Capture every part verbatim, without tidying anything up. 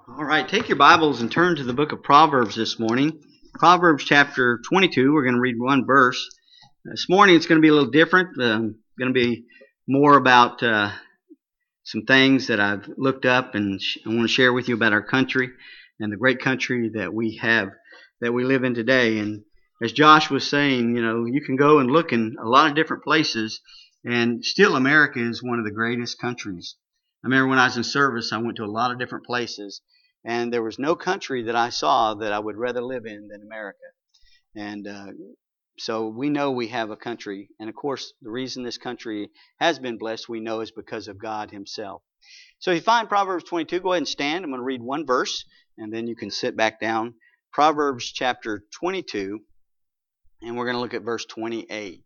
All right, take your Bibles and turn to the book of Proverbs this morning. Proverbs chapter twenty-two, we're going to read one verse. This morning it's going to be a little different. Um, going to be more about uh, some things that I've looked up and sh- I want to share with you about our country and the great country that we have, that we live in today. And as Josh was saying, you know, you can go and look in a lot of different places, and still America is one of the greatest countries. I remember when I was in service, I went to a lot of different places, and there was no country that I saw that I would rather live in than America. And uh, so we know we have a country. And of course, the reason this country has been blessed, we know, is because of God Himself. So if you find Proverbs twenty-two, go ahead and stand. I'm going to read one verse, and then you can sit back down. Proverbs chapter twenty-two, and we're going to look at verse twenty-eight.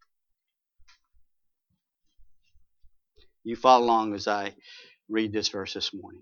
You follow along as I read this verse this morning.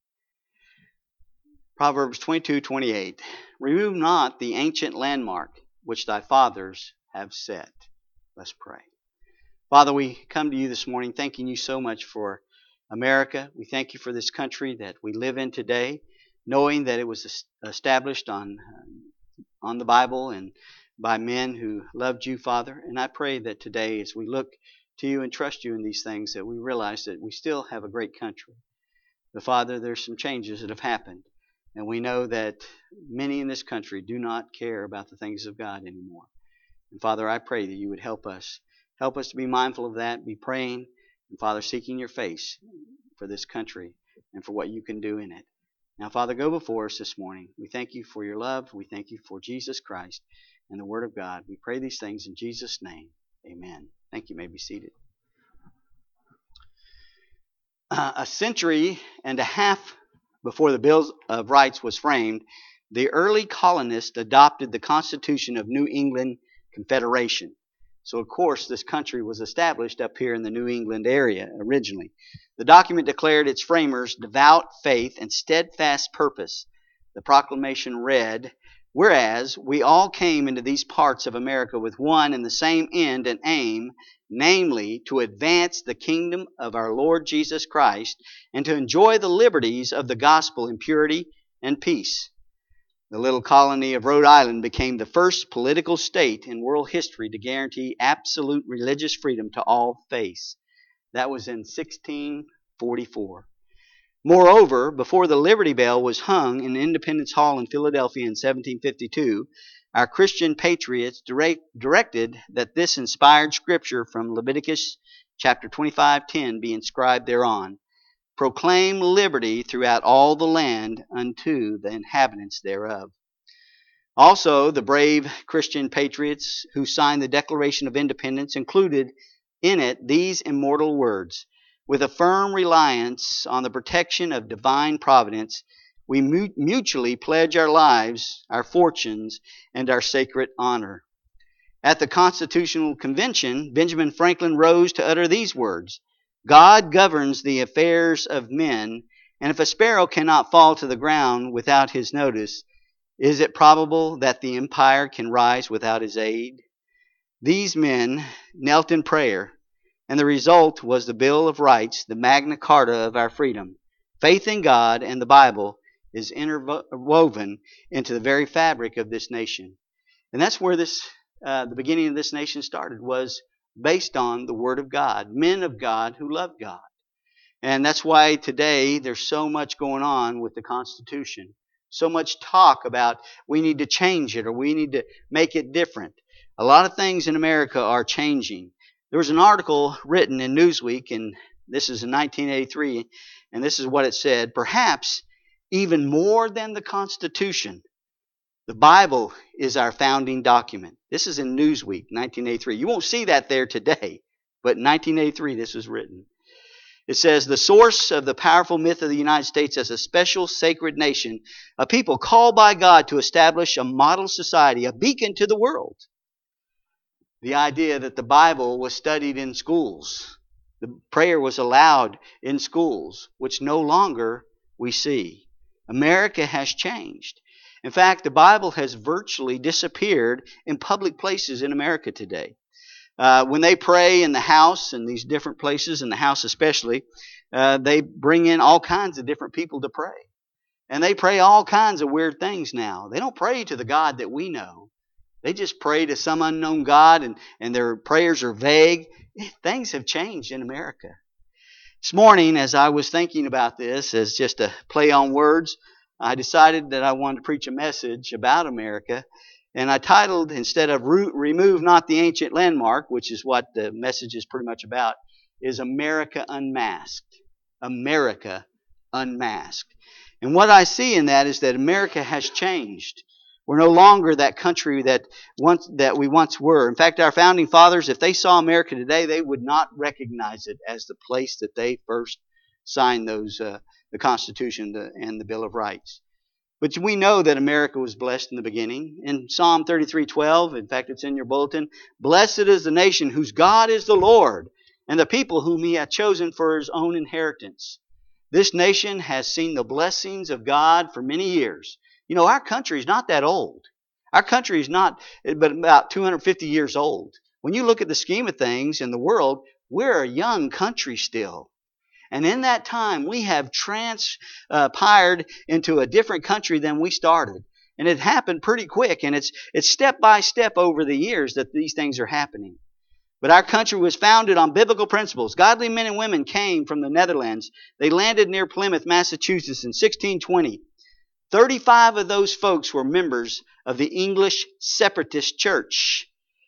Proverbs twenty-two twenty-eight. Remove not the ancient landmark which thy fathers have set. Let's pray. Father, we come to you this morning thanking you so much for America. We thank you for this country that we live in today, knowing that it was established on, on the Bible and by men who loved you, Father. And I pray that today, as we look to you and trust you in these things, that we realize that we still have a great country. But Father, there's some changes that have happened. And we know that many in this country do not care about the things of God anymore. And Father, I pray that you would help us. Help us to be mindful of that, be praying, and Father, seeking your face for this country and for what you can do in it. Now, Father, go before us this morning. We thank you for your love. We thank you for Jesus Christ and the Word of God. We pray these things in Jesus' name. Amen. Thank you. You may be seated. Uh, a century and a half before the Bill of Rights was framed, the early colonists adopted the Constitution of New England Confederation. So, of course, this country was established up here in the New England area originally. The document declared its framers' devout faith and steadfast purpose. The proclamation read, "Whereas we all came into these parts of America with one and the same end and aim, namely, to advance the kingdom of our Lord Jesus Christ and to enjoy the liberties of the gospel in purity and peace." The little colony of Rhode Island became the first political state in world history to guarantee absolute religious freedom to all faiths. That was in sixteen forty-four. Moreover, before the Liberty Bell was hung in Independence Hall in Philadelphia in seventeen fifty-two, our Christian patriots direct, directed that this inspired scripture from Leviticus chapter twenty-five ten be inscribed thereon. Proclaim liberty throughout all the land unto the inhabitants thereof. Also, the brave Christian patriots who signed the Declaration of Independence included in it these immortal words: "With a firm reliance on the protection of divine providence, we mutually pledge our lives, our fortunes, and our sacred honor." At the Constitutional Convention, Benjamin Franklin rose to utter these words: "God governs the affairs of men, and if a sparrow cannot fall to the ground without his notice, is it probable that the empire can rise without his aid?" These men knelt in prayer, and the result was the Bill of Rights, the Magna Carta of our freedom. Faith in God and the Bible is interwoven into the very fabric of this nation. And that's where this, uh, the beginning of this nation started, was based on the Word of God, men of God who love God. And that's why today there's so much going on with the Constitution. So much talk about we need to change it or we need to make it different. A lot of things in America are changing. There was an article written in Newsweek, and this is in nineteen eighty-three, and this is what it said: "Perhaps even more than the Constitution, the Bible is our founding document." This is in Newsweek, nineteen eighty-three. You won't see that there today, but in nineteen eighty-three this was written. It says, "The source of the powerful myth of the United States as a special sacred nation, a people called by God to establish a model society, a beacon to the world." The idea that the Bible was studied in schools. The prayer was allowed in schools, which no longer we see. America has changed. In fact, the Bible has virtually disappeared in public places in America today. Uh, when they pray in the house, in these different places, in the house especially, uh, they bring in all kinds of different people to pray. And they pray all kinds of weird things now. They don't pray to the God that we know. They just pray to some unknown God, and, and their prayers are vague. Things have changed in America. This morning, as I was thinking about this, as just a play on words, I decided that I wanted to preach a message about America. And I titled, instead of Remove Not the Ancient Landmark, which is what the message is pretty much about, is America Unmasked. America Unmasked. And what I see in that is that America has changed. We're no longer that country that once that we once were. In fact, our founding fathers, if they saw America today, they would not recognize it as the place that they first signed those uh, the Constitution and the Bill of Rights. But we know that America was blessed in the beginning. In Psalm thirty-three twelve, in fact, it's in your bulletin, "Blessed is the nation whose God is the Lord, and the people whom He hath chosen for His own inheritance." This nation has seen the blessings of God for many years. You know, our country is not that old. Our country is not but about two hundred fifty years old. When you look at the scheme of things in the world, we're a young country still. And in that time, we have transpired into a different country than we started. And it happened pretty quick. And it's it's step by step over the years that these things are happening. But our country was founded on biblical principles. Godly men and women came from the Netherlands. They landed near Plymouth, Massachusetts in sixteen twenty. thirty-five of those folks were members of the English Separatist Church,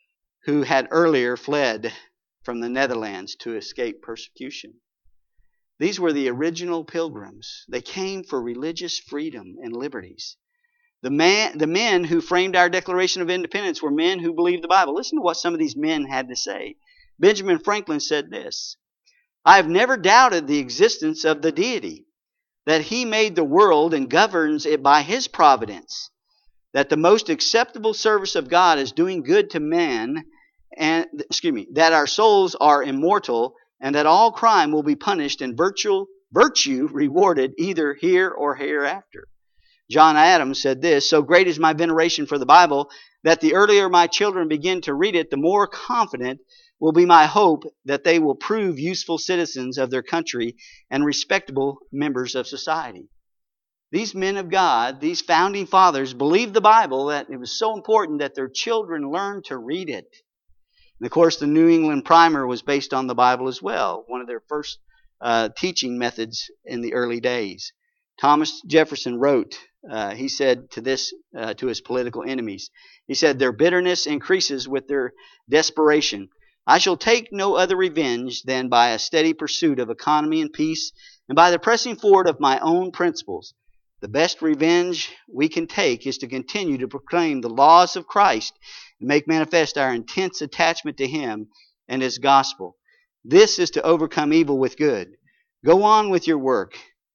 who had earlier fled from the Netherlands to escape persecution. These were the original pilgrims. They came for religious freedom and liberties. The, man, the men who framed our Declaration of Independence were men who believed the Bible. Listen to what some of these men had to say. Benjamin Franklin said this, "I have never doubted the existence of the deity, that He made the world and governs it by His providence, that the most acceptable service of God is doing good to men, and excuse me, that our souls are immortal, and that all crime will be punished and virtue, virtue rewarded either here or hereafter." John Adams said this, "So great is my veneration for the Bible, that the earlier my children begin to read it, the more confident will be my hope that they will prove useful citizens of their country and respectable members of society." These men of God, these founding fathers, believed the Bible, that it was so important that their children learn to read it. And of course, the New England Primer was based on the Bible as well, one of their first uh, teaching methods in the early days. Thomas Jefferson wrote, uh, he said to this, uh, to his political enemies, he said, "Their bitterness increases with their desperation. I shall take no other revenge than by a steady pursuit of economy and peace, and by the pressing forward of my own principles. The best revenge we can take is to continue to proclaim the laws of Christ and make manifest our intense attachment to Him and His gospel. This is to overcome evil with good. Go on with your work.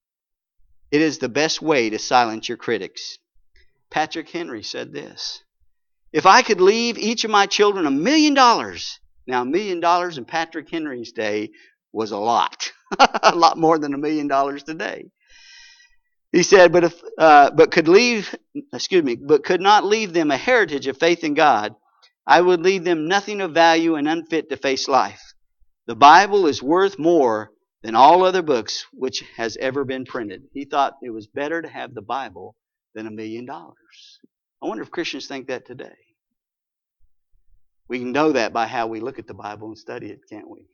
It is the best way to silence your critics." Patrick Henry said this, "If I could leave each of my children a million dollars," now a million dollars in Patrick Henry's day was a lot, a lot more than a million dollars today. He said, "But if, uh, but could leave, excuse me, but could not leave them a heritage of faith in God, I would leave them nothing of value and unfit to face life. The Bible is worth more than all other books which has ever been printed." He thought it was better to have the Bible than a million dollars. I wonder if Christians think that today. We can know that by how we look at the Bible and study it, can't we?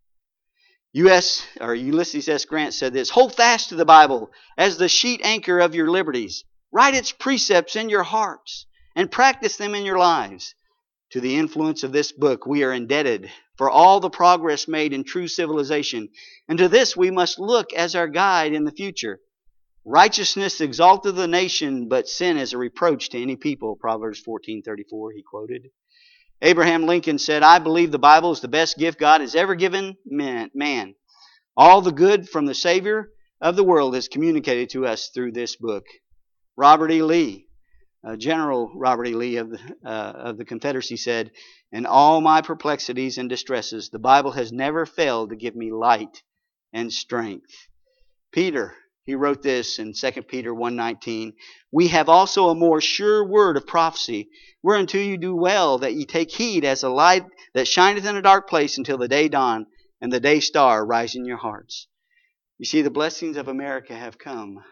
U S or Ulysses S. Grant said this, "Hold fast to the Bible as the sheet anchor of your liberties. Write its precepts in your hearts and practice them in your lives. To the influence of this book we are indebted for all the progress made in true civilization, and to this we must look as our guide in the future. Righteousness exalteth the nation, but sin is a reproach to any people." Proverbs fourteen thirty-four, he quoted. Abraham Lincoln said, "I believe the Bible is the best gift God has ever given man. All the good from the Savior of the world is communicated to us through this book." Robert E. Lee, uh, General Robert E. Lee of the, uh, of the Confederacy said, "In all my perplexities and distresses, the Bible has never failed to give me light and strength." Peter, he wrote this in Second Peter one nineteen, "We have also a more sure word of prophecy, whereunto you do well that ye take heed as a light that shineth in a dark place until the day dawn and the day star rise in your hearts." You see, the blessings of America have come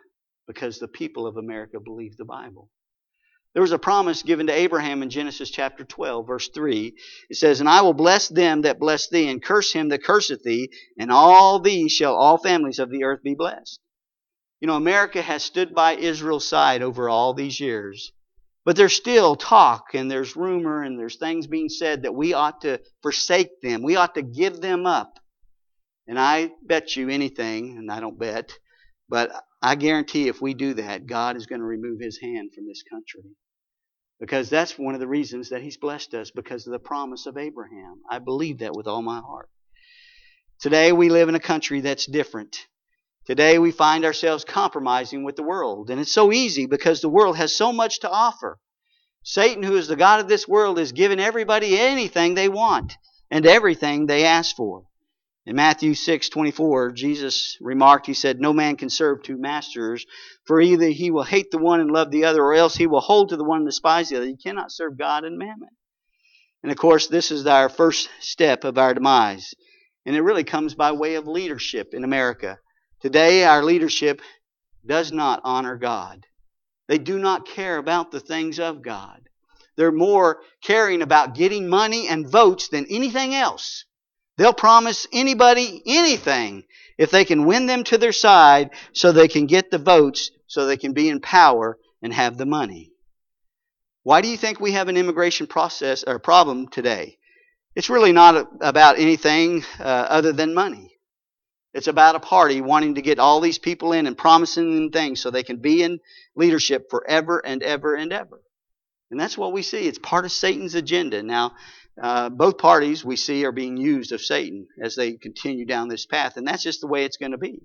because the people of America believe the Bible. There was a promise given to Abraham in Genesis chapter twelve, verse three. It says, "And I will bless them that bless thee, and curse him that curseth thee, and all these shall all families of the earth be blessed." You know, America has stood by Israel's side over all these years. But there's still talk, and there's rumor, and there's things being said that we ought to forsake them. We ought to give them up. And I bet you anything, and I don't bet, but I guarantee if we do that, God is going to remove His hand from this country. Because that's one of the reasons that He's blessed us, because of the promise of Abraham. I believe that with all my heart. Today we live in a country that's different. Today we find ourselves compromising with the world. And it's so easy because the world has so much to offer. Satan, who is the god of this world, is giving everybody anything they want and everything they ask for. In Matthew six twenty-four, Jesus remarked, He said, "No man can serve two masters, for either he will hate the one and love the other, or else he will hold to the one and despise the other. You cannot serve God and mammon." And of course, this is our first step of our demise. And it really comes by way of leadership in America. Today, our leadership does not honor God. They do not care about the things of God. They're more caring about getting money and votes than anything else. They'll promise anybody anything if they can win them to their side so they can get the votes, so they can be in power and have the money. Why do you think we have an immigration process or problem today? It's really not about anything uh, other than money. It's about a party wanting to get all these people in and promising them things so they can be in leadership forever and ever and ever. And that's what we see. It's part of Satan's agenda. Now, uh, both parties we see are being used of Satan as they continue down this path. And that's just the way it's going to be.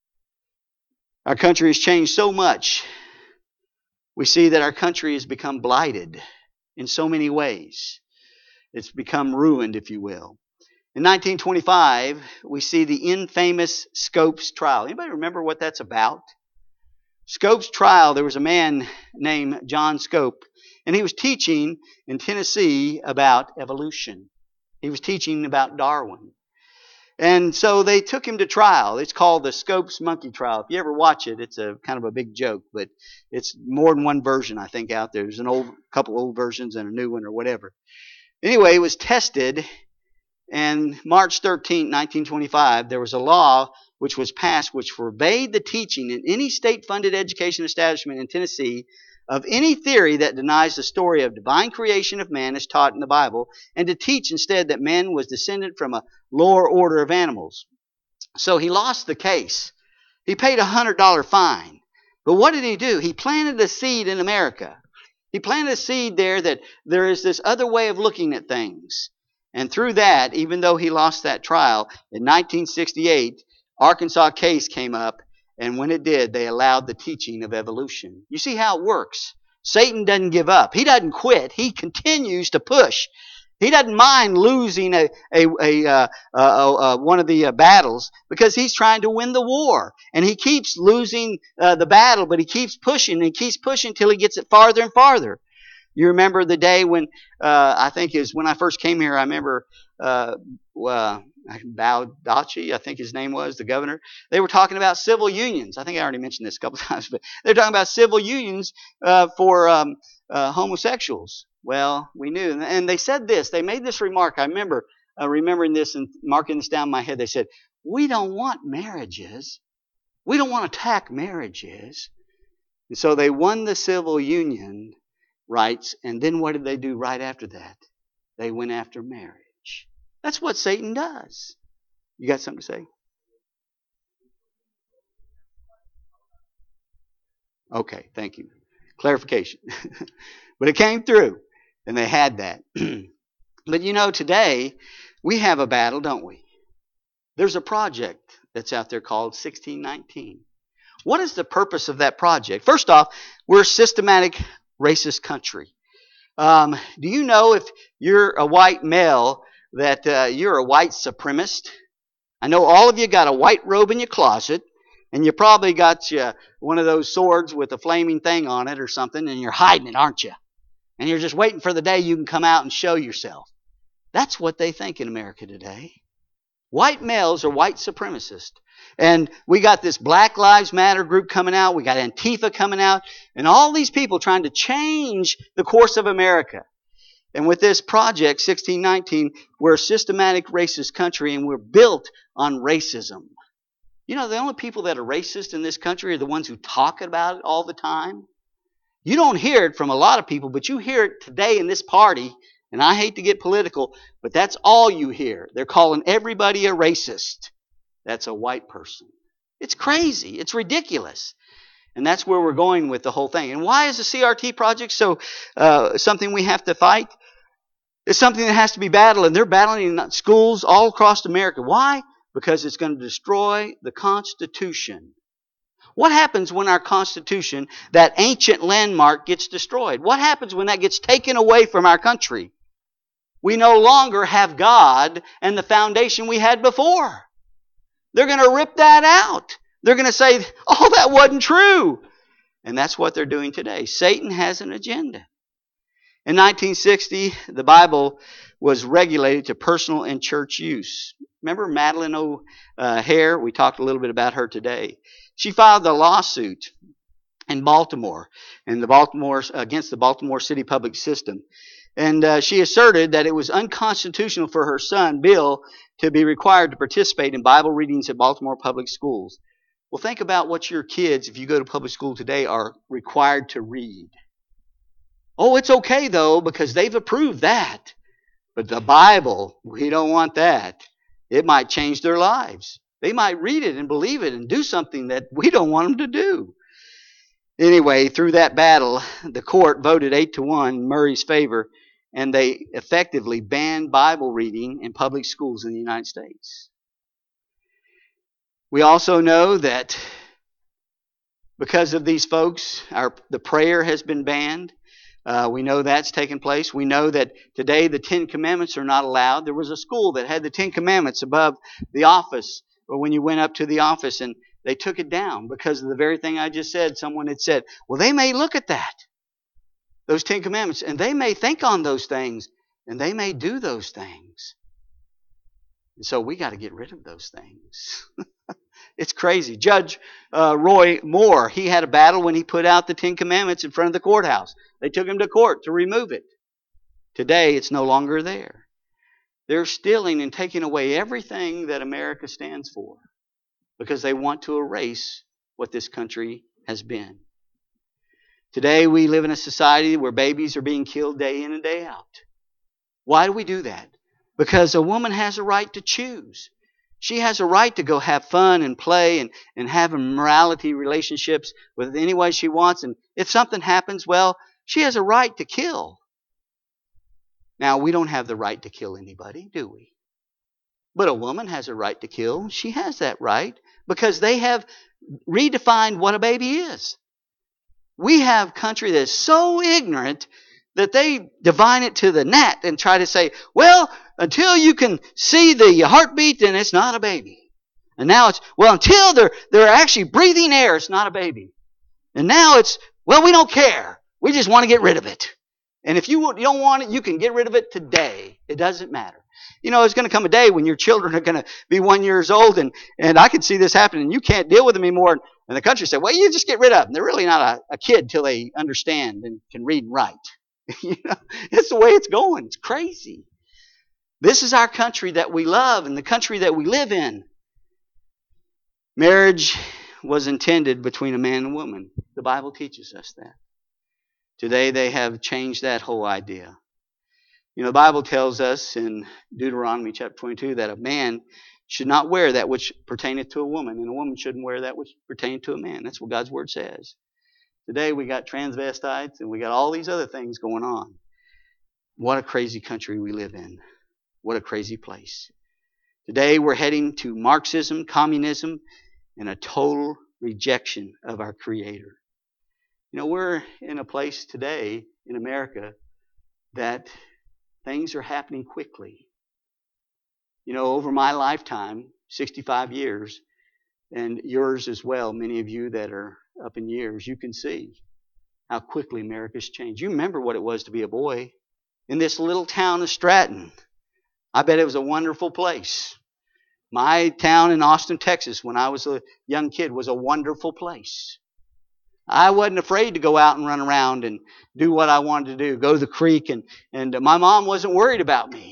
Our country has changed so much. We see that our country has become blighted in so many ways. It's become ruined, if you will. In nineteen twenty-five, we see the infamous Scopes trial. Anybody remember what that's about? Scopes trial, there was a man named John Scope, and he was teaching in Tennessee about evolution. He was teaching about Darwin. And so they took him to trial. It's called the Scopes monkey trial. If you ever watch it, it's a kind of a big joke, but it's more than one version, I think, out there. There's an old couple old versions and a new one or whatever. Anyway, it was tested. And March thirteenth, nineteen twenty-five, there was a law which was passed which forbade the teaching in any state-funded education establishment in Tennessee of any theory that denies the story of divine creation of man as taught in the Bible, and to teach instead that man was descended from a lower order of animals. So he lost the case. He paid a one hundred dollars fine. But what did he do? He planted a seed in America. He planted a seed there that there is this other way of looking at things. And through that, even though he lost that trial, in nineteen sixty-eight, Arkansas case came up, and when it did, they allowed the teaching of evolution. You see how it works. Satan doesn't give up. He doesn't quit. He continues to push. He doesn't mind losing a, a, a, uh, uh, uh, one of the uh, battles because he's trying to win the war. And he keeps losing uh, the battle, but he keeps pushing and he keeps pushing until he gets it farther and farther. You remember the day when, uh, I think is when I first came here, I remember uh, uh, Baudachi, I think his name was, the governor. They were talking about civil unions. I think I already mentioned this a couple of times, but they're talking about civil unions uh, for um, uh, homosexuals. Well, we knew. And they said this. They made this remark. I remember uh, remembering this and marking this down in my head. They said, we don't want marriages. We don't want to attack marriages. And so they won the civil union rights. And then what did they do right after that? They went after marriage. That's what Satan does. You got something to say? Okay, thank you. Clarification. But it came through. And they had that. But you know, today, we have a battle, don't we? There's a project that's out there called sixteen nineteen. What is the purpose of that project? First off, we're a systematic racist country. Um, do you know if you're a white male that uh, you're a white supremacist? I know all of you got a white robe in your closet, and you probably got you one of those swords with a flaming thing on it or something, and you're hiding it, aren't you? And you're just waiting for the day you can come out and show yourself. That's what they think in America today. White males are white supremacists. And we got this Black Lives Matter group coming out. We got Antifa coming out. And all these people trying to change the course of America. And with this project, sixteen nineteen, we're a systematic racist country and we're built on racism. You know, the only people that are racist in this country are the ones who talk about it all the time. You don't hear it from a lot of people, but you hear it today in this party. And I hate to get political, but that's all you hear. They're calling everybody a racist. That's a white person. It's crazy. It's ridiculous. And that's where we're going with the whole thing. And why is the C R T project so uh, something we have to fight? It's something that has to be battled. And they're battling in schools all across America. Why? Because it's going to destroy the Constitution. What happens when our Constitution, that ancient landmark, gets destroyed? What happens when that gets taken away from our country? We no longer have God and the foundation we had before. They're going to rip that out. They're going to say, oh, that wasn't true. And that's what they're doing today. Satan has an agenda. In nineteen sixty, the Bible was regulated to personal and church use. Remember Madeline O'Hare? We talked a little bit about her today. She filed a lawsuit in Baltimore and the Baltimore against the Baltimore City public system. And uh, she asserted that it was unconstitutional for her son, Bill, to be required to participate in Bible readings at Baltimore public schools. Well, think about what your kids, if you go to public school today, are required to read. Oh, it's okay, though, because they've approved that. But the Bible, we don't want that. It might change their lives. They might read it and believe it and do something that we don't want them to do. Anyway, through that battle, the court voted eight to one in Murray's favor, and they effectively banned Bible reading in public schools in the United States. We also know that because of these folks, our, the prayer has been banned. Uh, we know that's taken place. We know that today the Ten Commandments are not allowed. There was a school that had the Ten Commandments above the office, or when you went up to the office, and they took it down because of the very thing I just said. Someone had said, well, they may look at that, those Ten Commandments, and they may think on those things, and they may do those things. And so we got to get rid of those things. It's crazy. Judge uh, Roy Moore, he had a battle when he put out the Ten Commandments in front of the courthouse. They took him to court to remove it. Today, it's no longer there. They're stealing and taking away everything that America stands for because they want to erase what this country has been. Today, we live in a society where babies are being killed day in and day out. Why do we do that? Because a woman has a right to choose. She has a right to go have fun and play and, and have morality relationships with anyone she wants. And if something happens, well, she has a right to kill. Now, we don't have the right to kill anybody, do we? But a woman has a right to kill. She has that right because they have redefined what a baby is. We have a country that is so ignorant that they divine it to the gnat and try to say, well, until you can see the heartbeat, then it's not a baby. And now it's, well, until they're, they're actually breathing air, it's not a baby. And now it's, well, we don't care. We just want to get rid of it. And if you don't want it, you can get rid of it today. It doesn't matter. You know, it's going to come a day when your children are going to be one years old, and, and I can see this happening, and you can't deal with them anymore. And the country said, well, you just get rid of them. They're really not a, a kid till they understand and can read and write. You know, it's the way it's going. It's crazy. This is our country that we love and the country that we live in. Marriage was intended between a man and woman. The Bible teaches us that. Today they have changed that whole idea. You know, the Bible tells us in Deuteronomy chapter twenty-two that a man should not wear that which pertaineth to a woman, and a woman shouldn't wear that which pertaineth to a man. That's what God's Word says. Today we got transvestites and we got all these other things going on. What a crazy country we live in. What a crazy place. Today we're heading to Marxism, communism, and a total rejection of our Creator. You know, we're in a place today in America that things are happening quickly. You know, over my lifetime, sixty-five years, and yours as well, many of you that are up in years, you can see how quickly America's changed. You remember what it was to be a boy in this little town of Stratton. I bet it was a wonderful place. My town in Austin, Texas, when I was a young kid, was a wonderful place. I wasn't afraid to go out and run around and do what I wanted to do, go to the creek, and, and my mom wasn't worried about me.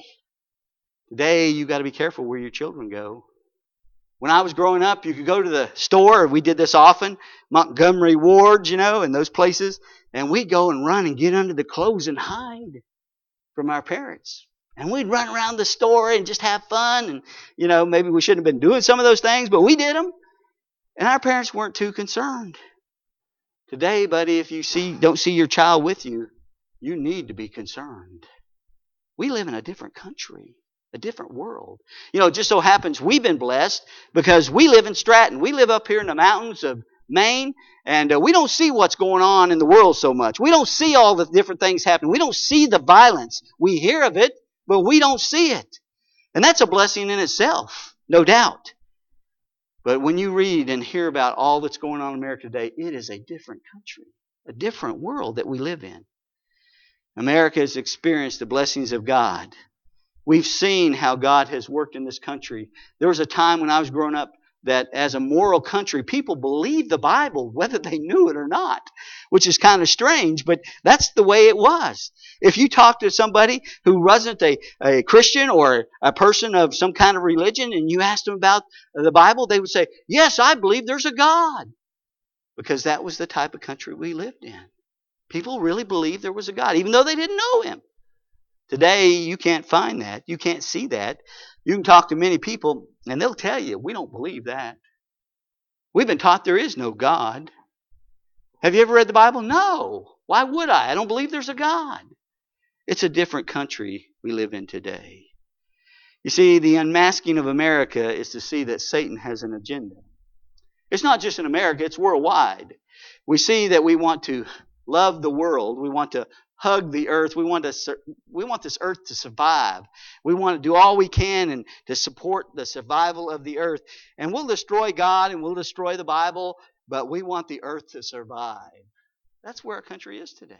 Today, you got to be careful where your children go. When I was growing up, you could go to the store. We did this often, Montgomery Ward, you know, and those places. And we'd go and run and get under the clothes and hide from our parents. And we'd run around the store and just have fun. And, you know, maybe we shouldn't have been doing some of those things, but we did them. And our parents weren't too concerned. Today, buddy, if you see don't see your child with you, you need to be concerned. We live in a different country. A different world. You know, it just so happens we've been blessed because we live in Stratton. We live up here in the mountains of Maine, and uh, we don't see what's going on in the world so much. We don't see all the different things happening. We don't see the violence. We hear of it, but we don't see it. And that's a blessing in itself, no doubt. But when you read and hear about all that's going on in America today, it is a different country, a different world that we live in. America has experienced the blessings of God. We've seen how God has worked in this country. There was a time when I was growing up that as a moral country, people believed the Bible, whether they knew it or not, which is kind of strange, but that's the way it was. If you talk to somebody who wasn't a, a Christian or a person of some kind of religion and you asked them about the Bible, they would say, yes, I believe there's a God. Because that was the type of country we lived in. People really believed there was a God, even though they didn't know Him. Today, you can't find that. You can't see that. You can talk to many people, and they'll tell you, we don't believe that. We've been taught there is no God. Have you ever read the Bible? No. Why would I? I don't believe there's a God. It's a different country we live in today. You see, the unmasking of America is to see that Satan has an agenda. It's not just in America, it's worldwide. We see that we want to love the world. We want to hug the earth. We want to. We want this earth to survive. We want to do all we can and to support the survival of the earth. And we'll destroy God and we'll destroy the Bible, but we want the earth to survive. That's where our country is today.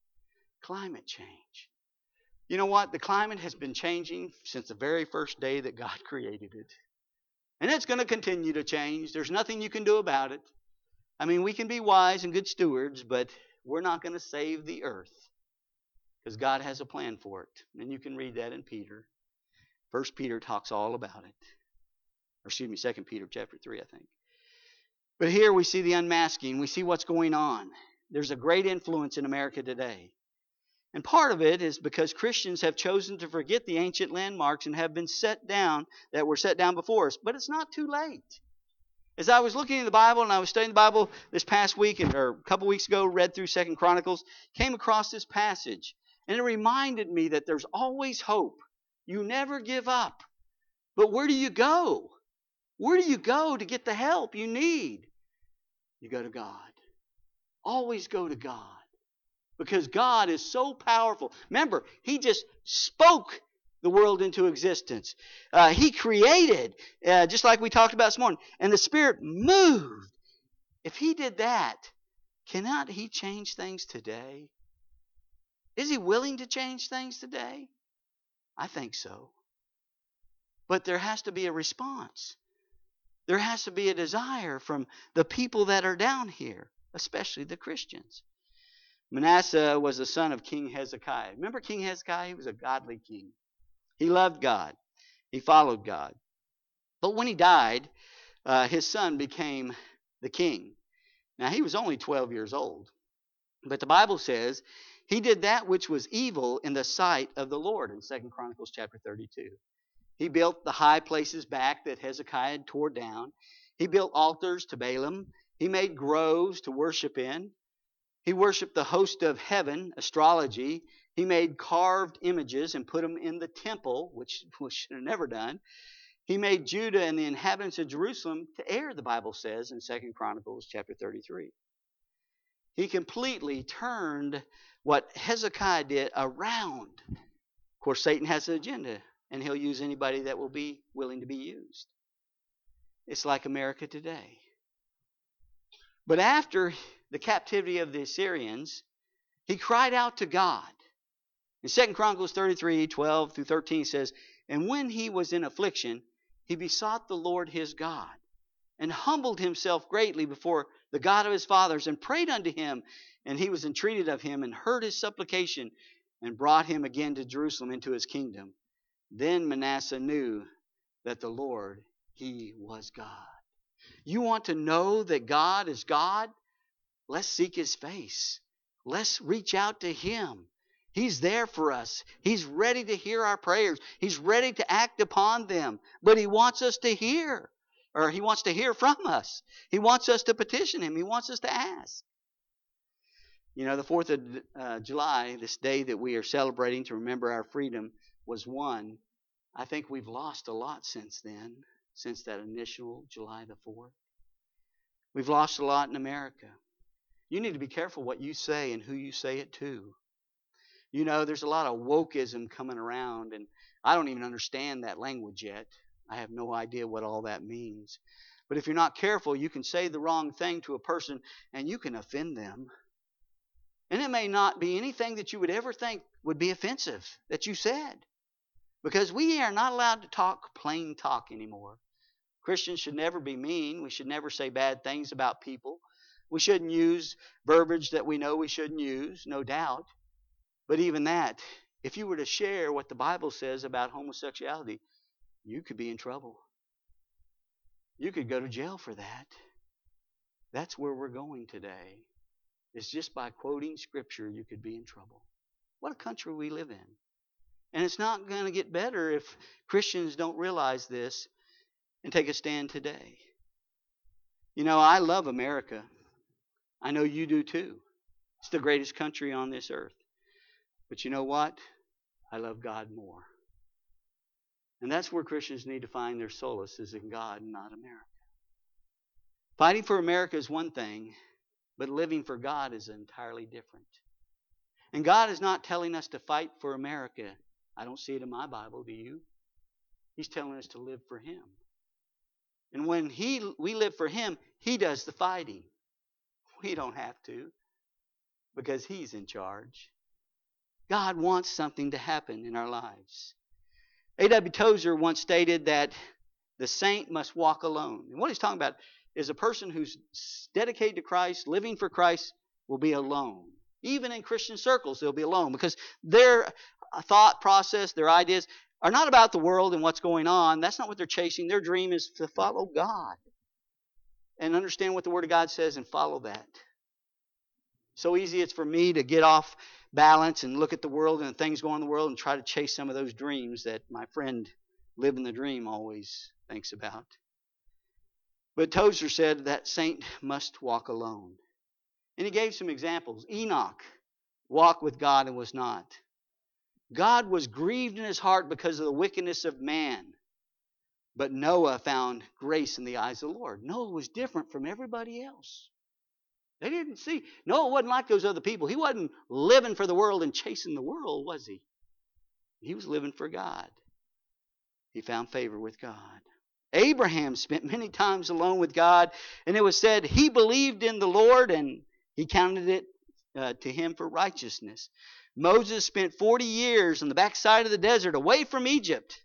Climate change. You know what? The climate has been changing since the very first day that God created it. And it's going to continue to change. There's nothing you can do about it. I mean, we can be wise and good stewards, but we're not going to save the earth. Because God has a plan for it. And you can read that in Peter. First Peter talks all about it. Or excuse me, Second Peter chapter three, I think. But here we see the unmasking. We see what's going on. There's a great influence in America today. And part of it is because Christians have chosen to forget the ancient landmarks and have been set down, that were set down before us. But it's not too late. As I was looking in the Bible and I was studying the Bible this past week, or a couple weeks ago, read through Second Chronicles, came across this passage. And it reminded me that there's always hope. You never give up. But where do you go? Where do you go to get the help you need? You go to God. Always go to God. Because God is so powerful. Remember, He just spoke the world into existence. Uh, he created, uh, just like we talked about this morning. And the Spirit moved. If He did that, cannot He change things today? Is He willing to change things today? I think so. But there has to be a response. There has to be a desire from the people that are down here, especially the Christians. Manasseh was the son of King Hezekiah. Remember King Hezekiah? He was a godly king. He loved God. He followed God. But when he died, uh, his son became the king. Now, he was only twelve years old. But the Bible says he did that which was evil in the sight of the Lord in Second Chronicles chapter thirty-two. He built the high places back that Hezekiah had tore down. He built altars to Baalim. He made groves to worship in. He worshiped the host of heaven, astrology. He made carved images and put them in the temple, which we should have never done. He made Judah and the inhabitants of Jerusalem to err, the Bible says in Second Chronicles chapter thirty-three. He completely turned what Hezekiah did around. Of course, Satan has an agenda, and he'll use anybody that will be willing to be used. It's like America today. But after the captivity of the Assyrians, he cried out to God. In Second Chronicles thirty-three, twelve through thirteen says, and when he was in affliction, he besought the Lord his God, and humbled himself greatly before the God of his fathers, and prayed unto him, and he was entreated of him, and heard his supplication, and brought him again to Jerusalem into his kingdom. Then Manasseh knew that the Lord, he was God. You want to know that God is God? Let's seek his face. Let's reach out to him. He's there for us. He's ready to hear our prayers. He's ready to act upon them. But he wants us to hear. Or he wants to hear from us. He wants us to petition him. He wants us to ask. You know, the fourth of uh, July, this day that we are celebrating to remember our freedom, was one. I think we've lost a lot since then, since that initial July the fourth. We've lost a lot in America. You need to be careful what you say and who you say it to. You know, there's a lot of wokeism coming around, and I don't even understand that language yet. I have no idea what all that means. But if you're not careful, you can say the wrong thing to a person, and you can offend them. And it may not be anything that you would ever think would be offensive that you said. Because we are not allowed to talk plain talk anymore. Christians should never be mean. We should never say bad things about people. We shouldn't use verbiage that we know we shouldn't use, no doubt. But even that, if you were to share what the Bible says about homosexuality, you could be in trouble. You could go to jail for that. That's where we're going today. It's just by quoting Scripture you could be in trouble. What a country we live in. And it's not going to get better if Christians don't realize this and take a stand today. You know, I love America. I know you do too. It's the greatest country on this earth. But you know what? I love God more. And that's where Christians need to find their solace, is in God and not America. Fighting for America is one thing, but living for God is entirely different. And God is not telling us to fight for America. I don't see it in my Bible, do you? He's telling us to live for him. And when he, we live for him, he does the fighting. We don't have to, because he's in charge. God wants something to happen in our lives. A W Tozer once stated that the saint must walk alone. And what he's talking about is a person who's dedicated to Christ, living for Christ, will be alone. Even in Christian circles, they'll be alone, because their thought process, their ideas are not about the world and what's going on. That's not what they're chasing. Their dream is to follow God and understand what the Word of God says and follow that. So easy it's for me to get off balance and look at the world and the things going on in the world and try to chase some of those dreams that my friend Living the Dream always thinks about. But Tozer said that saint must walk alone. And he gave some examples. Enoch walked with God and was not. God was grieved in his heart because of the wickedness of man. But Noah found grace in the eyes of the Lord. Noah was different from everybody else. They didn't see. Noah wasn't like those other people. He wasn't living for the world and chasing the world, was he? He was living for God. He found favor with God. Abraham spent many times alone with God, and it was said he believed in the Lord and he counted it uh, to him for righteousness. Moses spent forty years on the backside of the desert away from Egypt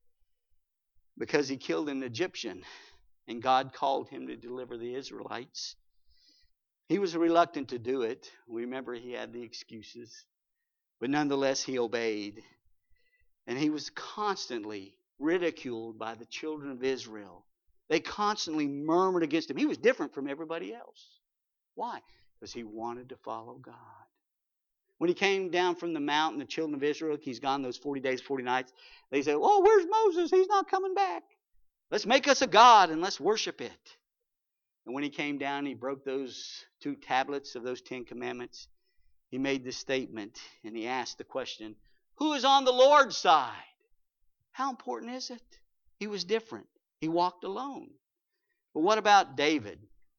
because he killed an Egyptian, and God called him to deliver the Israelites. He was reluctant to do it. We remember he had the excuses. But nonetheless, he obeyed. And he was constantly ridiculed by the children of Israel. They constantly murmured against him. He was different from everybody else. Why? Because he wanted to follow God. When he came down from the mountain, the children of Israel, he's gone those forty days, forty nights. They said, oh, where's Moses? He's not coming back. Let's make us a god and let's worship it. And when he came down, he broke those two tablets of those Ten Commandments. He made this statement, and he asked the question, who is on the Lord's side? How important is it? He was different. He walked alone. But what about David?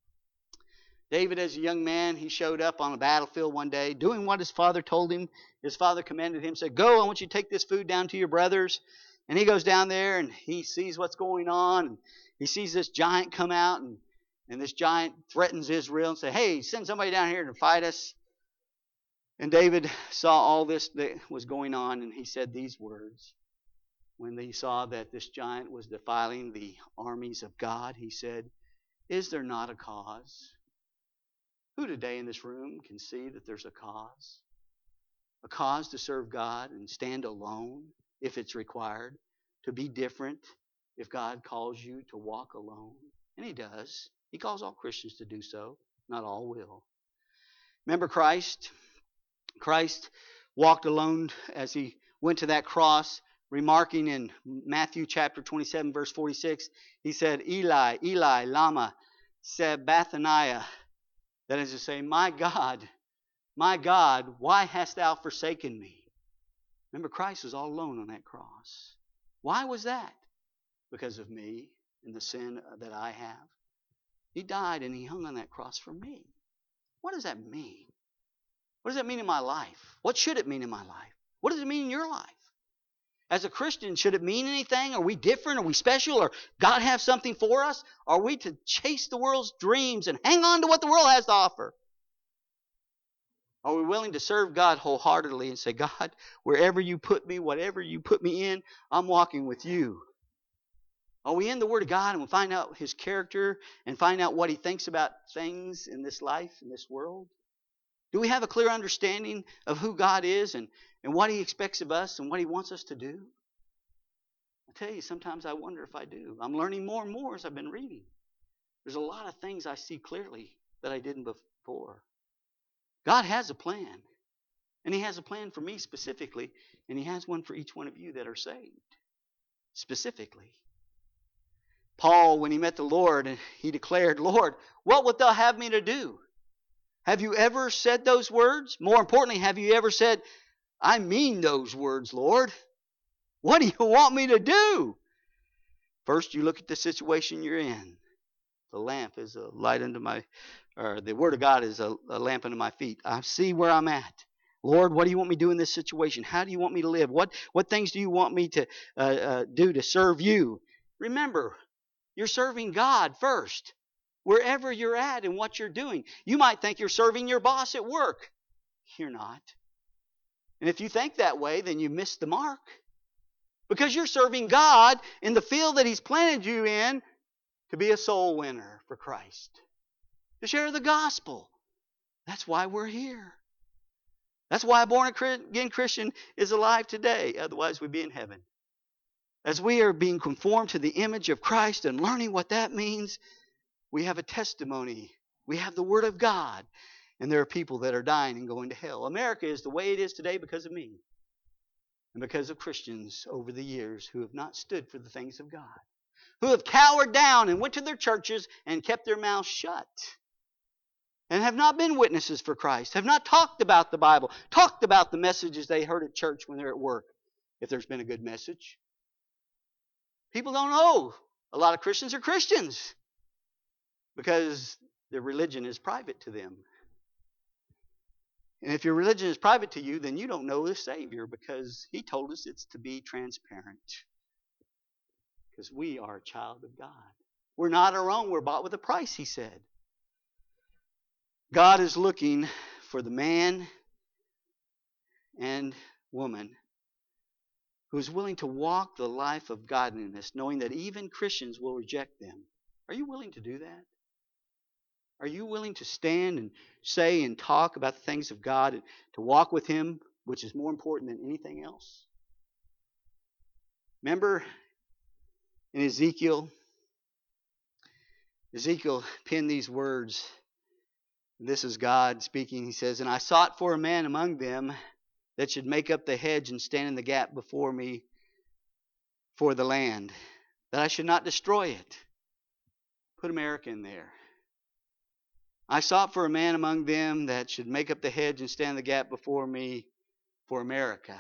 David, as a young man, he showed up on a battlefield one day, doing what his father told him. His father commanded him, said, go, I want you to take this food down to your brothers. And he goes down there, and he sees what's going on. And he sees this giant come out, and And this giant threatens Israel and says, hey, send somebody down here to fight us. And David saw all this that was going on, and he said these words. when he saw that this giant was defiling the armies of God, he said, "Is there not a cause?" Who today in this room can see that there's a cause? A cause to serve God and stand alone if it's required, to be different if God calls you to walk alone. And He does. He calls all Christians to do so. Not all will. Remember Christ? Christ walked alone as He went to that cross, remarking in Matthew chapter twenty-seven, verse forty-six, He said, "Eli, Eli, lama sabachthani." That is to say, "My God, my God, why hast thou forsaken me?" Remember, Christ was all alone on that cross. Why was that? Because of me and the sin that I have. He died and He hung on that cross for me. What does that mean? What does that mean in my life? What should it mean in my life? What does it mean in your life? As a Christian, should it mean anything? Are we different? Are we special? Or God have something for us? Are we to chase the world's dreams and hang on to what the world has to offer? Are we willing to serve God wholeheartedly and say, "God, wherever you put me, whatever you put me in, I'm walking with you"? Are we in the Word of God and we find out His character and find out what He thinks about things in this life, in this world? Do we have a clear understanding of who God is and, and what He expects of us and what He wants us to do? I tell you, sometimes I wonder if I do. I'm learning more and more as I've been reading. There's a lot of things I see clearly that I didn't before. God has a plan. And He has a plan for me specifically. And He has one for each one of you that are saved. Specifically. Paul, when he met the Lord, he declared, "Lord, what wilt thou have me to do?" Have you ever said those words? More importantly, have you ever said, "I mean those words, Lord. What do you want me to do?" First, you look at the situation you're in. The lamp is a light unto my, or the Word of God is a, a lamp unto my feet. I see where I'm at. Lord, what do you want me to do in this situation? How do you want me to live? What, what things do you want me to uh, uh, do to serve you? Remember, you're serving God first. Wherever you're at and what you're doing. You might think you're serving your boss at work. You're not. And if you think that way, then you miss the mark. Because you're serving God in the field that He's planted you in to be a soul winner for Christ. To share the gospel. That's why we're here. That's why a born-again Christian is alive today. Otherwise, we'd be in heaven. As we are being conformed to the image of Christ and learning what that means, we have a testimony. We have the Word of God. And there are people that are dying and going to hell. America is the way it is today because of me. And because of Christians over the years who have not stood for the things of God. Who have cowered down and went to their churches and kept their mouths shut. And have not been witnesses for Christ. Have not talked about the Bible. Talked about the messages they heard at church when they're at work. If there's been a good message. People don't know. A lot of Christians are Christians. Because their religion is private to them. And if your religion is private to you, then you don't know the Savior because He told us it's to be transparent. Because we are a child of God. We're not our own. We're bought with a price, He said. God is looking for the man and woman who is willing to walk the life of godliness, knowing that even Christians will reject them. Are you willing to do that? Are you willing to stand and say and talk about the things of God and to walk with Him, which is more important than anything else? Remember in Ezekiel, Ezekiel penned these words. This is God speaking. He says, "And I sought for a man among them that should make up the hedge and stand in the gap before me for the land, that I should not destroy it." Put America in there. I sought for a man among them that should make up the hedge and stand the gap before me for America,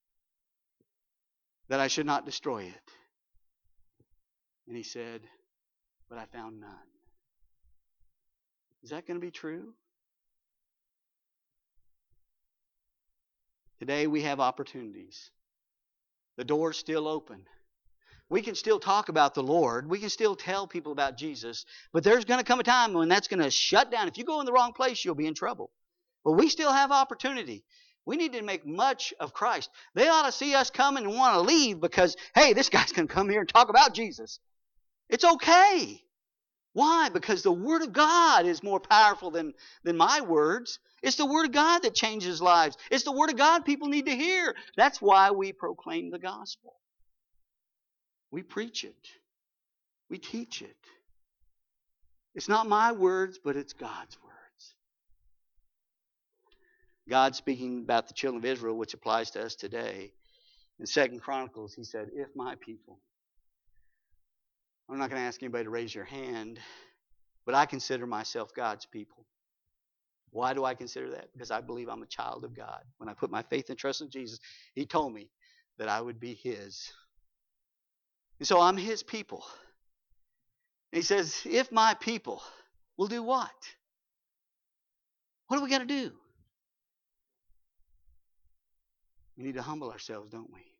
that I should not destroy it. And He said, "But I found none." Is that going to be true? Today we have opportunities. The door's still open. We can still talk about the Lord. We can still tell people about Jesus. But there's going to come a time when that's going to shut down. If you go in the wrong place, you'll be in trouble. But we still have opportunity. We need to make much of Christ. They ought to see us coming and want to leave because, hey, this guy's going to come here and talk about Jesus. It's okay. Why? Because the Word of God is more powerful than, than my words. It's the Word of God that changes lives. It's the Word of God people need to hear. That's why we proclaim the gospel. We preach it. We teach it. It's not my words, but it's God's words. God speaking about the children of Israel, which applies to us today. In Second Chronicles, he said, if my people. I'm not going to ask anybody to raise your hand, but I consider myself God's people. Why do I consider that? Because I believe I'm a child of God. When I put my faith and trust in Jesus, He told me that I would be His. And so I'm His people. And He says, if my people will do what? What are we going to do? We need to humble ourselves, don't we?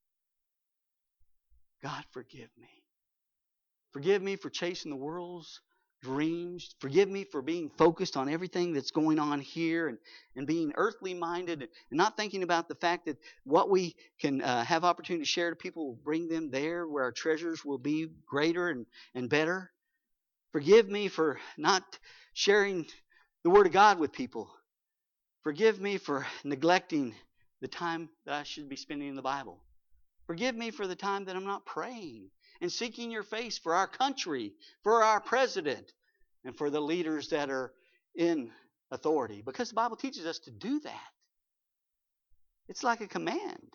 God, forgive me. Forgive me for chasing the world's dreams. Forgive me for being focused on everything that's going on here and, and being earthly minded and not thinking about the fact that what we can uh, have opportunity to share to people will bring them there where our treasures will be greater and, and better. Forgive me for not sharing the Word of God with people. Forgive me for neglecting the time that I should be spending in the Bible. Forgive me for the time that I'm not praying and seeking your face for our country, for our president, and for the leaders that are in authority. Because the Bible teaches us to do that. It's like a command.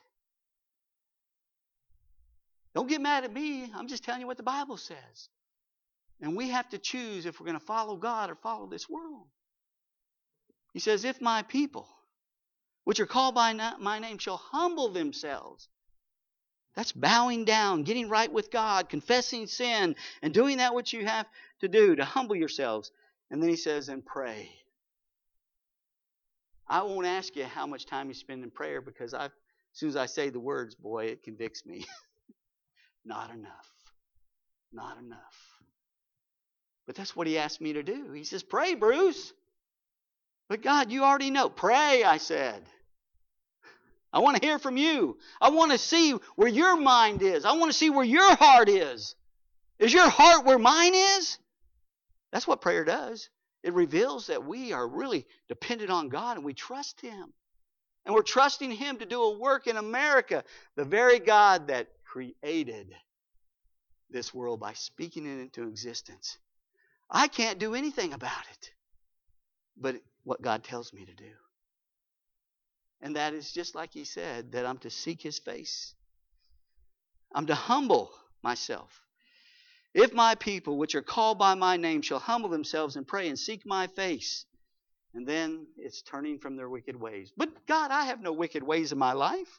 Don't get mad at me. I'm just telling you what the Bible says. And we have to choose if we're going to follow God or follow this world. He says, if my people, which are called by my name, shall humble themselves. That's bowing down, getting right with God, confessing sin, and doing that which you have to do to humble yourselves. And then he says, and pray. I won't ask you how much time you spend in prayer because I, as soon as I say the words, boy, it convicts me. Not enough. Not enough. But that's what he asked me to do. He says, pray, Bruce. But God, you already know. Pray, I said. I want to hear from you. I want to see where your mind is. I want to see where your heart is. Is your heart where mine is? That's what prayer does. It reveals that we are really dependent on God and we trust Him. And we're trusting Him to do a work in America. The very God that created this world by speaking it into existence. I can't do anything about it. But what God tells me to do. And that is just like He said, that I'm to seek His face. I'm to humble myself. If my people, which are called by my name, shall humble themselves and pray and seek my face. And then it's turning from their wicked ways. But God, I have no wicked ways in my life.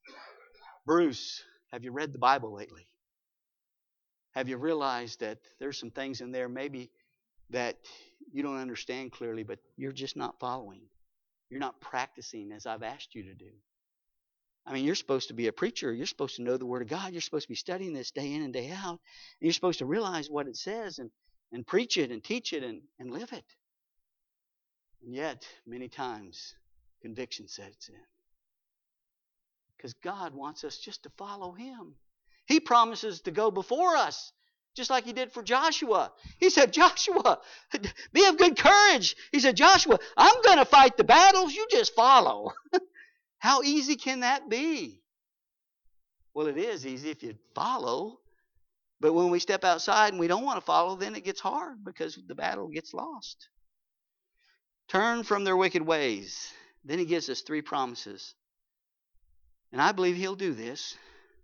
Bruce, have you read the Bible lately? Have you realized that there's some things in there maybe that you don't understand clearly, but you're just not following? You're not practicing as I've asked you to do. I mean, you're supposed to be a preacher. You're supposed to know the Word of God. You're supposed to be studying this day in and day out. And you're supposed to realize what it says and, and preach it and teach it and, and live it. And yet, many times, conviction sets in. Because God wants us just to follow Him. He promises to go before us. Just like He did for Joshua. He said, Joshua, be of good courage. He said, Joshua, I'm going to fight the battles. You just follow. How easy can that be? Well, it is easy if you follow. But when we step outside and we don't want to follow, then it gets hard because the battle gets lost. Turn from their wicked ways. Then He gives us three promises. And I believe He'll do this.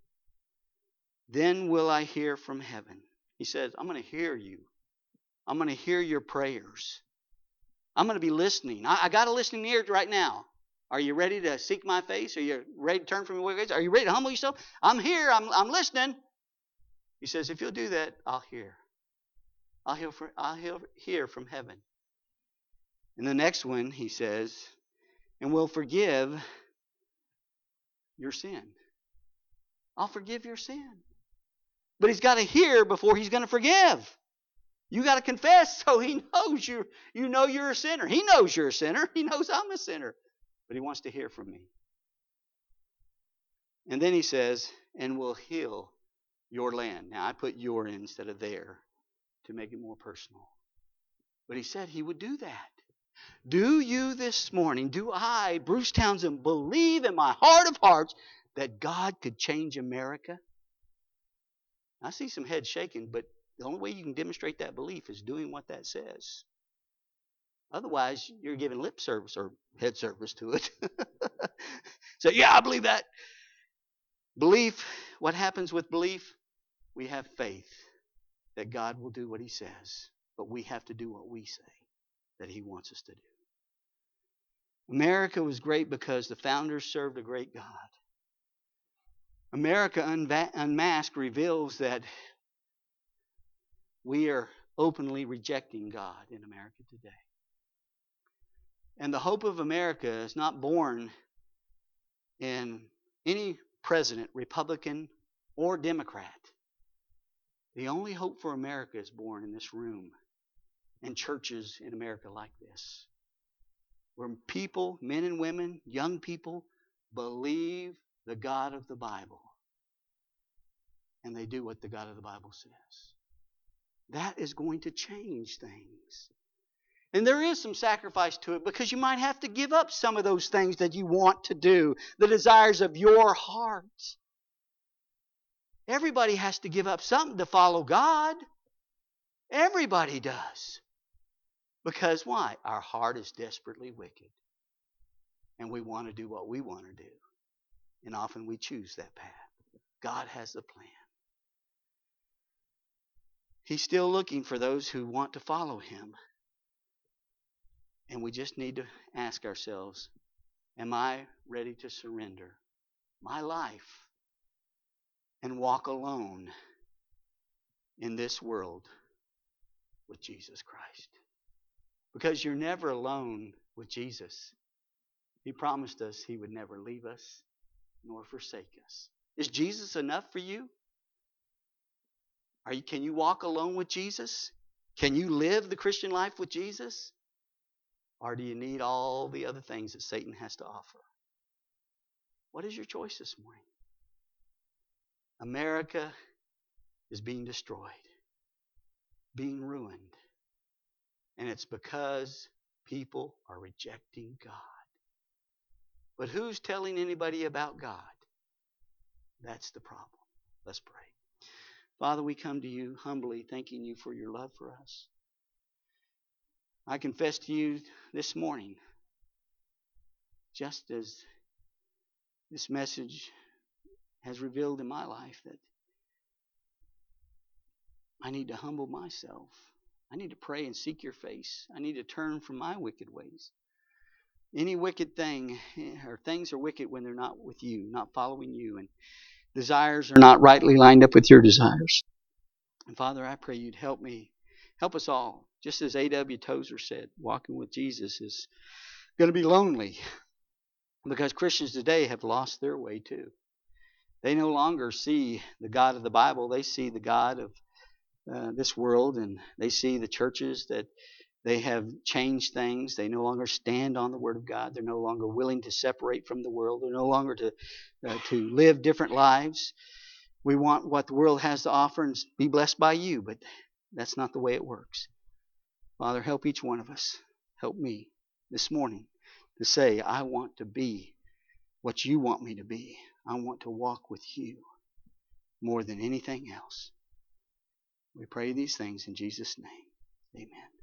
Then will I hear from heaven. He says, I'm going to hear you. I'm going to hear your prayers. I'm going to be listening. I, I got a listening ear right now. Are you ready to seek my face? Are you ready to turn from your wicked ways? Are you ready to humble yourself? I'm here. I'm, I'm listening. He says, if you'll do that, I'll hear. I'll hear, from, I'll hear, hear from heaven. And the next one, he says, and will forgive your sin. I'll forgive your sin. But He's got to hear before He's going to forgive. You got to confess so He knows you you know you're a sinner. He knows you're a sinner. He knows I'm a sinner. But he wants to hear from me. And then he says, and will heal your land. Now, I put your in instead of there to make it more personal. But he said he would do that. Do you this morning, do I, Bruce Townsend, believe in my heart of hearts that God could change America? I see some heads shaking, but the only way you can demonstrate that belief is doing what that says. Otherwise, you're giving lip service or head service to it. So, yeah, I believe that. Belief, what happens with belief? We have faith that God will do what he says, but we have to do what we say that he wants us to do. America was great because the founders served a great God. America Unva- Unmasked reveals that we are openly rejecting God in America today. And the hope of America is not born in any president, Republican or Democrat. The only hope for America is born in this room and churches in America like this, where people, men and women, young people, believe the God of the Bible and they do what the God of the Bible says. That is going to change things. And there is some sacrifice to it because you might have to give up some of those things that you want to do, the desires of your heart. Everybody has to give up something to follow God. Everybody does. Because why? Our heart is desperately wicked. And we want to do what we want to do. And often we choose that path. God has a plan. He's still looking for those who want to follow him. And we just need to ask ourselves, am I ready to surrender my life and walk alone in this world with Jesus Christ? Because you're never alone with Jesus. He promised us he would never leave us nor forsake us. Is Jesus enough for you? Are you, can you walk alone with Jesus? Can you live the Christian life with Jesus? Or do you need all the other things that Satan has to offer? What is your choice this morning? America is being destroyed, being ruined. And it's because people are rejecting God. But who's telling anybody about God? That's the problem. Let's pray. Father, we come to you humbly, thanking you for your love for us. I confess to you this morning, just as this message has revealed in my life, that I need to humble myself. I need to pray and seek your face. I need to turn from my wicked ways. Any wicked thing, or things are wicked when they're not with you, not following you, and desires are not rightly lined up with your desires. And Father, I pray you'd help me, help us all. Just as A W Tozer said, walking with Jesus is going to be lonely, because Christians today have lost their way too. They no longer see the God of the Bible. They see the God of uh, this world, and they see the churches that they have changed things. They no longer stand on the Word of God. They're no longer willing to separate from the world. They're no longer to uh, to live different lives. We want what the world has to offer and be blessed by you, but that's not the way it works. Father, help each one of us. Help me this morning to say, I want to be what you want me to be. I want to walk with you more than anything else. We pray these things in Jesus' name. Amen.